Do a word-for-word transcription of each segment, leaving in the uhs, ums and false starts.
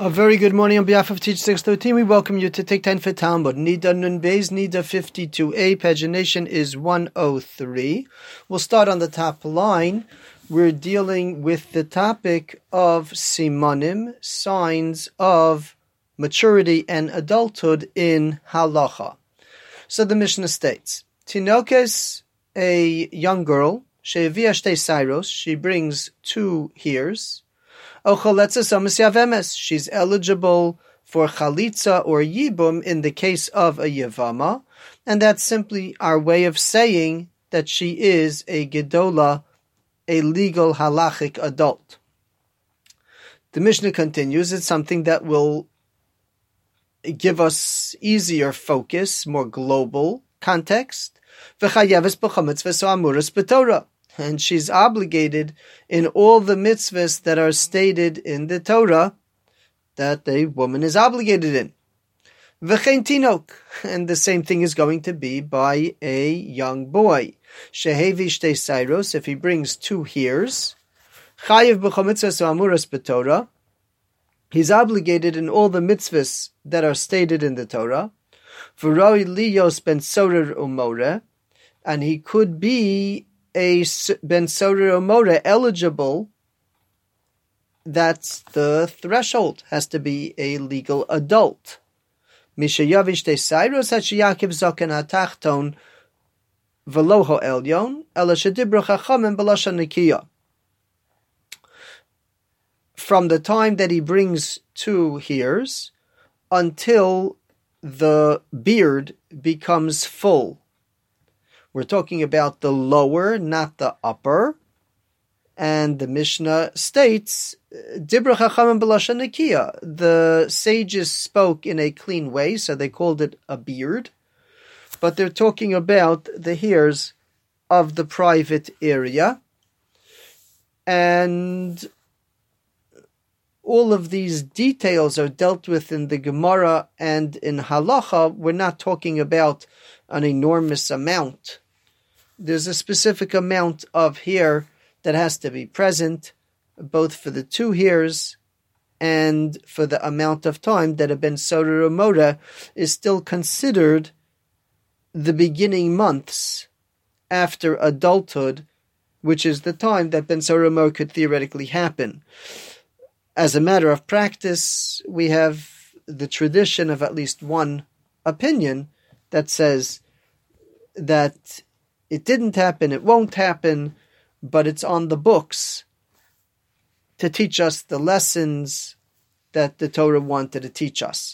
A very good morning on behalf of Teach six thirteen. We welcome you to take ten for Talmud. Nida Nun Beis, Nida fifty-two A. Pagination is one oh three. We'll start on the top line. We're dealing with the topic of simanim, signs of maturity and adulthood in halacha. So the Mishnah states, Tinokes, a young girl, she'evia shtei sairos, she brings two hears. She's eligible for chalitza or yibum in the case of a yevama, and that's simply our way of saying that she is a gedola, a legal halachic adult. The Mishnah continues, it's something that will give us easier focus, more global context. And she's obligated in all the mitzvahs that are stated in the Torah that a woman is obligated in. V'chein tinok, and the same thing is going to be by a young boy. Shehevi shtei sairos, if he brings two hears, chayiv b'chomitzvahs amuras b'Torah, he's obligated in all the mitzvahs that are stated in the Torah. V'roi liyos ben sorer umore, and he could be a ben sorer umore eligible. That's the threshold, has to be a legal adult. Mishayavish te sairos hachiyakiv zoken hatachton veloho elyon ela shedibra chachamim b'lashon nikiya. From the time that he brings two hears until the beard becomes full. We're talking about the lower, not the upper. And the Mishnah states, Dibra chachamim b'lashon nikiya. The sages spoke in a clean way, so they called it a beard. But they're talking about the hairs of the private area. And all of these details are dealt with in the Gemara and in Halacha. We're not talking about an enormous amount. There's a specific amount of hair that has to be present, both for the two hairs and for the amount of time that a ben sorer umore is still considered the beginning months after adulthood, which is the time that ben sorer umore could theoretically happen. As a matter of practice, we have the tradition of at least one opinion that says that it didn't happen, it won't happen, but it's on the books to teach us the lessons that the Torah wanted to teach us.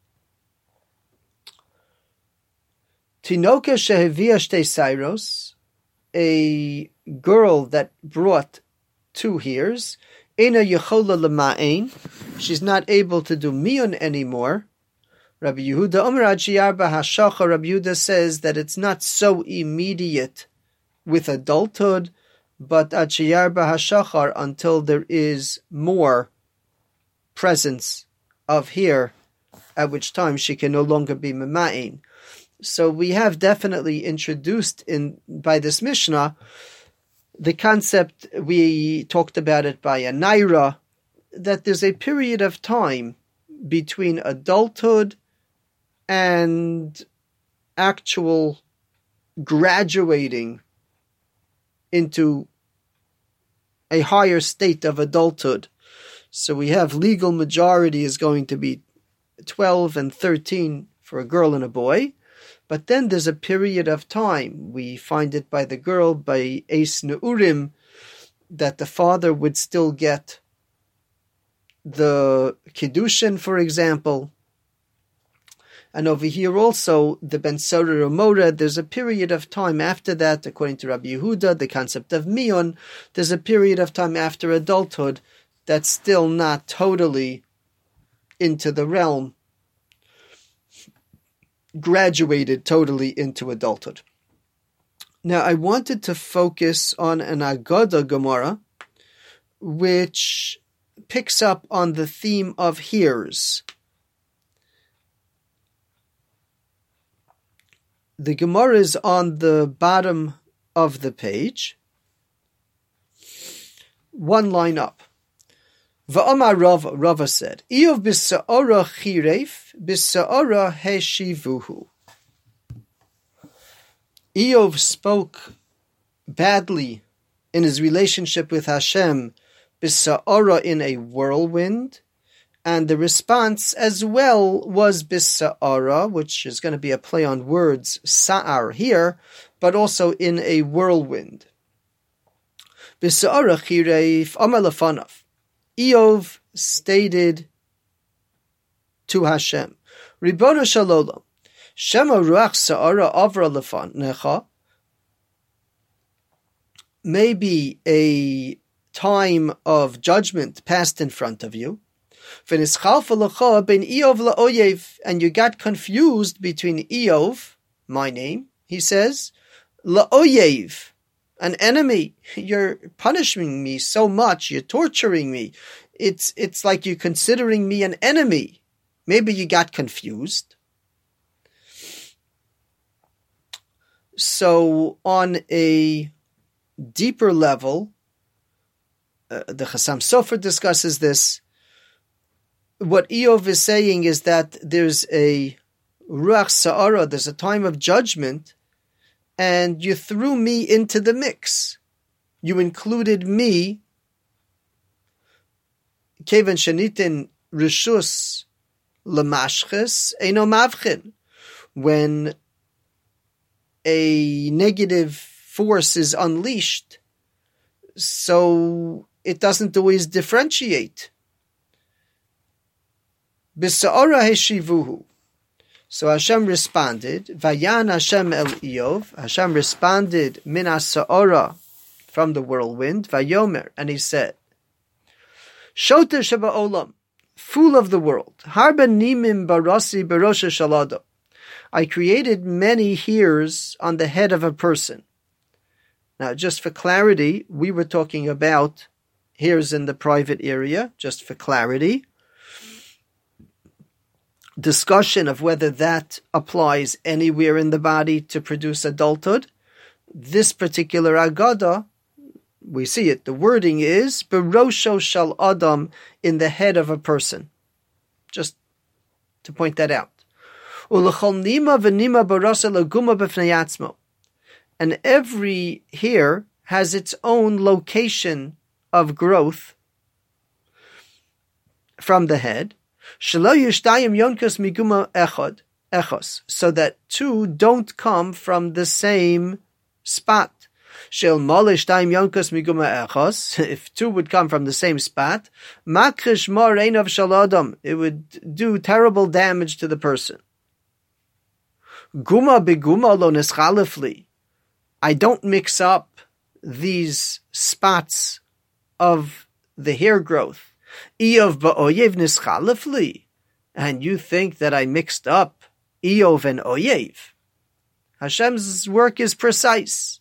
Tinoka shehevia shtei sairos, a girl that brought two hears, ena yechola lema'ein, she's not able to do miyun anymore. Rabbi Yehuda Omer ad sheyarba hashachar, Rabbi Yehuda says that it's not so immediate with adulthood, but ad sheyarba hashachar, until there is more presence of hair, at which time she can no longer be mema'in. So we have definitely introduced in by this Mishnah the concept, we talked about it by a naira, that there's a period of time between adulthood and actual graduating into a higher state of adulthood. So we have legal majority is going to be twelve and thirteen for a girl and a boy. But then there's a period of time. We find it by the girl, by Eis Neurim, that the father would still get the Kiddushin, for example. And over here also, the Ben Sorer umore, there's a period of time after that, according to Rabbi Yehuda, the concept of Miyun, there's a period of time after adulthood that's still not totally into the realm, graduated totally into adulthood. Now, I wanted to focus on an Agada Gemara, which picks up on the theme of hears. The Gemara is on the bottom of the page, one line up. Va'amar Rava, Rava said, Iyov b'sa'ora chiref, b'sa'ora heshivuhu. Iyov spoke badly in his relationship with Hashem, b'sa'ora, in a whirlwind, and the response as well was b'sa'ara, which is going to be a play on words, sa'ar here, but also in a whirlwind. B'sa'ara chiref amar lefanav. Iyov stated to Hashem, Ribono Shalom, Shema ruach sa'ara avra lefanecha. Maybe a time of judgment passed in front of you. V'nischalfa lecha ben Iyov la'oyev, and you got confused between Iyov, my name, he says, la'oyev, an enemy. You're punishing me so much. You're torturing me. It's it's like you're considering me an enemy. Maybe you got confused. So on a deeper level, uh, the Chassam Sofer discusses this. What Iyov is saying is that there's a ruach sa'ara, there's a time of judgment, and you threw me into the mix. You included me. Kevan shenitin rishus lemashches eino mavchin. When a negative force is unleashed, so it doesn't always differentiate. B'sa'ora heshivuhu. So Hashem responded, Vayan Hashem el Iyov. Hashem responded, Min ha'sa'ora, from the whirlwind, Vayomer, and he said, Shoter sheba'olam, fool of the world, Harba nimim barasi barosha shalado. I created many hairs on the head of a person. Now, just for clarity, we were talking about hairs in the private area, just for clarity. Discussion of whether that applies anywhere in the body to produce adulthood. This particular agada, we see it, the wording is berosho shal adam, in the head of a person. Just to point that out. And every hair has its own location of growth from the head. So that two don't come from the same spot. If two would come from the same spot, it would do terrible damage to the person. I don't mix up these spots of the hair growth. Iyov ba'oyev nischalefli, and you think that I mixed up Iyov and Oyev. Hashem's work is precise.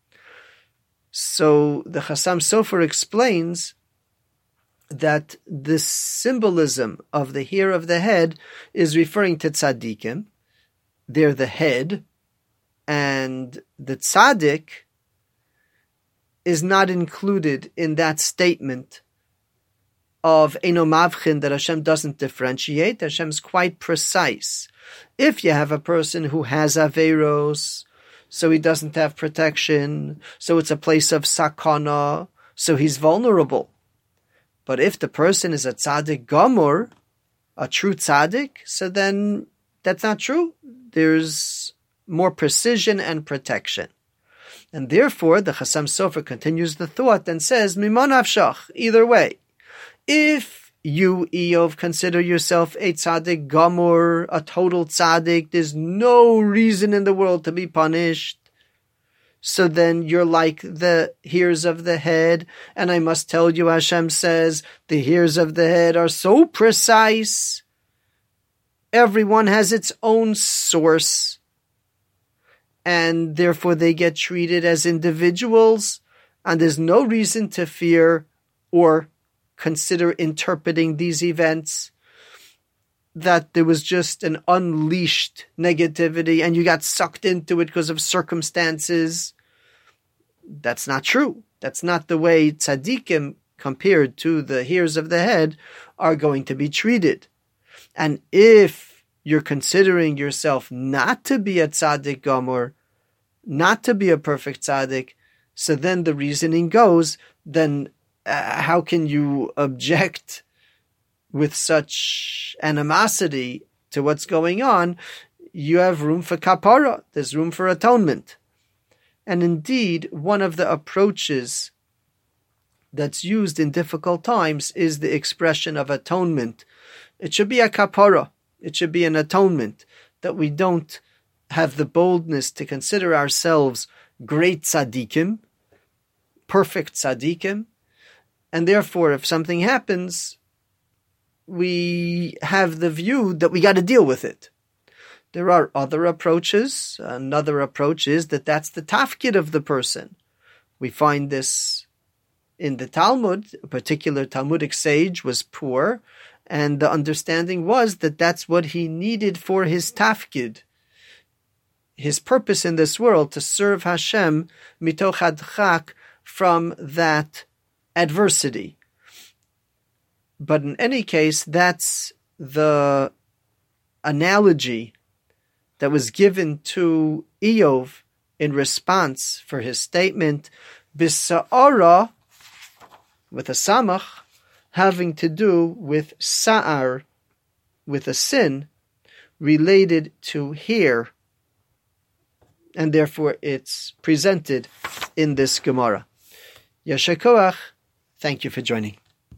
So the Chassam Sofer explains that the symbolism of the hair of the head is referring to tzaddikim. They're the head, and the tzaddik is not included in that statement of Eino Mavchin, that Hashem doesn't differentiate. Hashem's quite precise. If you have a person who has Averos, so he doesn't have protection, so it's a place of sakana, so he's vulnerable. But if the person is a tzaddik gamur, a true tzaddik, so then that's not true. There's more precision and protection. And therefore, the Chassam Sofer continues the thought and says, Mimon avshach, either way. If you, Iyov, consider yourself a tzaddik gamur, a total tzaddik, there's no reason in the world to be punished. So then you're like the hairs of the head. And I must tell you, Hashem says, the hairs of the head are so precise. Everyone has its own source. And therefore they get treated as individuals. And there's no reason to fear or consider interpreting these events that there was just an unleashed negativity and you got sucked into it because of circumstances. That's not true. That's not the way tzaddikim compared to the hairs of the head are going to be treated. And if you're considering yourself not to be a tzaddik gomor, not to be a perfect tzaddik, so then the reasoning goes, then uh, how can you object with such animosity to what's going on? You have room for kapara. There's room for atonement. And indeed, one of the approaches that's used in difficult times is the expression of atonement. It should be a kapara. It should be an atonement, that we don't have the boldness to consider ourselves great tzaddikim, perfect tzaddikim, and therefore if something happens, we have the view that we got to deal with it. There are other approaches. Another approach is that that's the tafkid of the person. We find this in the Talmud. A particular Talmudic sage was poor, and the understanding was that that's what he needed for his tafkid, his purpose in this world, to serve Hashem mitoch hadchak, from that adversity. But in any case, that's the analogy that was given to Eov in response for his statement, Bisa'ara, with a samach, having to do with sa'ar, with a sin related to hair, and therefore it's presented in this Gemara. Yasher koach, thank you for joining.